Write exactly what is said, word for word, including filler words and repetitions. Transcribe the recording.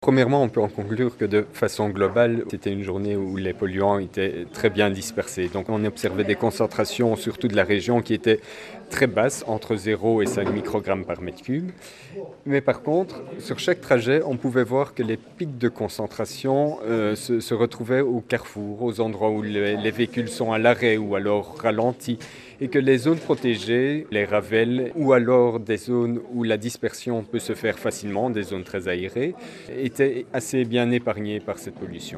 Premièrement, on peut en conclure que de façon globale, c'était une journée où les polluants étaient très bien dispersés. Donc on observait des concentrations, surtout de la région, qui étaient très basses, entre zéro et cinq microgrammes par mètre cube. Mais par contre, sur chaque trajet, on pouvait voir que les pics de concentration euh, se, se retrouvaient au carrefour, aux endroits où les, les véhicules sont à l'arrêt ou alors ralentis, et que les zones protégées, les ravelles, ou alors des zones où la dispersion peut se faire facilement, des zones très aérées, étaient assez bien épargnées par cette pollution.